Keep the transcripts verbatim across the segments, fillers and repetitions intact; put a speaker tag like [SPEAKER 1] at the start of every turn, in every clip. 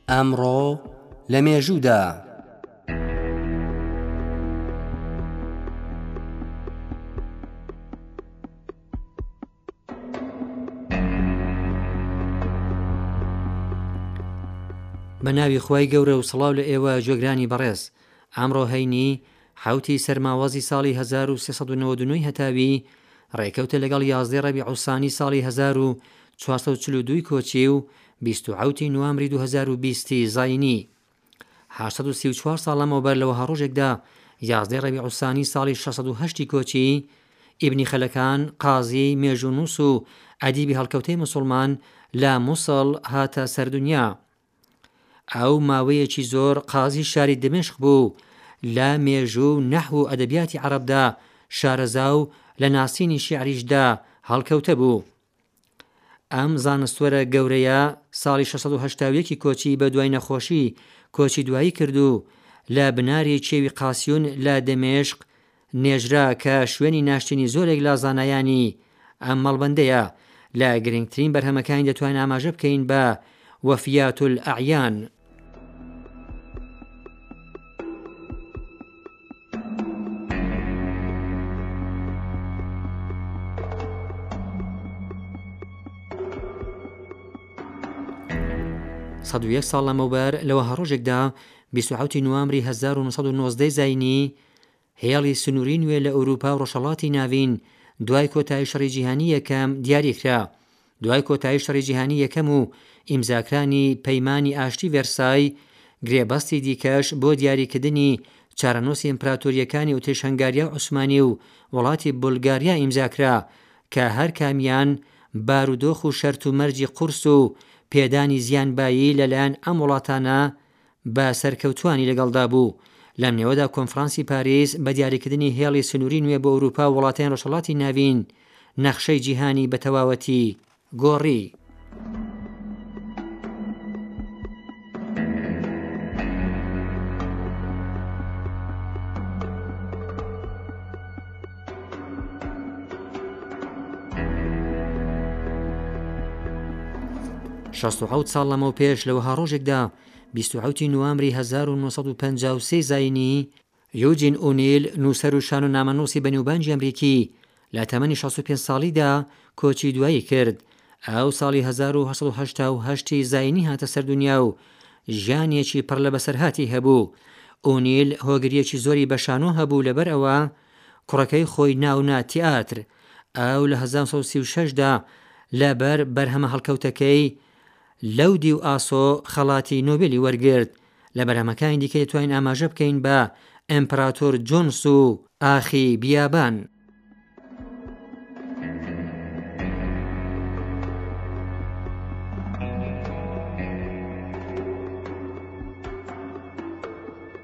[SPEAKER 1] ئەمڕۆ لە مێژوودا بە ناوی خوای گەورە و سڵاو لە ئێوە گوێگرانی بەڕێز. ئەمڕۆ هەینی حوتی سەرماوەزی ساڵی هەزار و سێسەد و نەوەت و نۆ هەتاوی ڕێکەوتە لەگەڵ یازدەی ڕەبیع الثانی ساڵی هەزار و چوارسەد و چل و دوو کۆچی و بیست و حوتی نوامبری دوو هەزار و بیست زاینی. هەشتەد و سی و چوار ساڵ لەمەوبەر لەوە هەڕۆژێکدا یازدەی ڕەبیع الثانی ساڵی شەشسەد و هەشت کۆچی ئیبنی خەلەکان قازی مێژوونووس و ئەدیبی هەڵکەوتەی موسڵمان لە مووسڵ هاتە سەردونیا. ئەو ماوەیەکی زۆر قازی شاری دمشق بوو، لە مێژوو نەحو و ئەدەبیاتی عەرەبدا شارەزا و لە ناسینی شیعریشدا هەڵکەوتە بوو. ئەم زانستوەرە گەورەیە ساڵی شەشسەد و هەشتا و یەک کۆچی بە دوای نەخۆشی کۆچی دوایی کرد و لە بناری چێوی قاسیون لە دمشق نێژرا کە شوێنی ناشتنی زۆرێک لە زانایانی ئەم مەڵبەندەیە. لە گرنگترین بەرهەمەکانی دەتوانین ئاماژە بکەین بە وەفیات الئەعیان. سەد و یەک ساڵ لەمەوبەر لەوە هەڕۆژێکدا بیست و حوتی نوامبری هەزار و نۆسەد و نۆزدە زاینی هێڵی سنووری نوێ لە ئەوروپا و ڕۆژهەڵاتی ناوین دوای کۆتایی شەڕی جیهانی یەکەم دیاریکرا. دوای کۆتایی شەڕی جیهانی یەکەم و ئیمزاکرانی پەیمانی ئاشتی ڤێرسای، گرێبەستی دیکەش بۆ دیاریکردنی چارەنووسی ئیمپراتۆریەکانی ئوتریش هەنگاریا و عوسمانی و وڵاتی بولگاریا ئیمزاکرا کە هەر کامیان بارودۆخ و شەرت و مەرجی قورس و پێدانی زیانبایی لەلایەن ئەم وڵاتانە بە سەرکەوتوانی لەگەڵدا بوو. لەم نێوەدا کۆنفرانسی پاریس بە دیاریکردنی هێڵی سنووری نوێ بۆ ئەوروپا و وڵاتەیان ڕۆژهەڵاتی ناوین نەخشەی جیهانی بە تەواوەتی گۆڕی. شەست و حەوت ساڵ لەمەو پێش لەوەها ڕۆژێکدا بیست و حوتی نوامبری هەزار و نۆسەد و پەنجا و سێ زاینی یوجین ئۆنیل نووسەر و شان و نامەنووسی بەنێوبانجی ئەمریکی لە تەمەنی شەست و پێنج ساڵیدا کۆچی دوایی کرد. ئەو ساڵی هەزار و هەشت سەد و هەشتا و هەشت زاینی هاتە سەردونیا و ژیانێکی پڕ لە بەسەرهاتی هەبوو. ئۆنیل هۆگریەکی زۆری بەشانۆ هەبوو، لەبەر ئەوە کوڕەکەی خۆی ناونا تیاتر. ئەو لە هەزار و سەد و سی و شەشدا لەبەر بەرهەمە هەڵکەوتەکەی لەودی و ئاسۆ خەڵاتی نۆبێلی وەرگرت. لە بەرهەمەکانی دیکە دەتوانین ئاماژە بکەین بە ئەمپراتۆر جۆنس و ئاخی بیابان.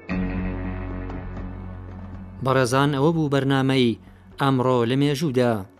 [SPEAKER 1] بەڕێزان، ئەوە بوو بەرنامەی ئەمڕۆ لە مێژوودا.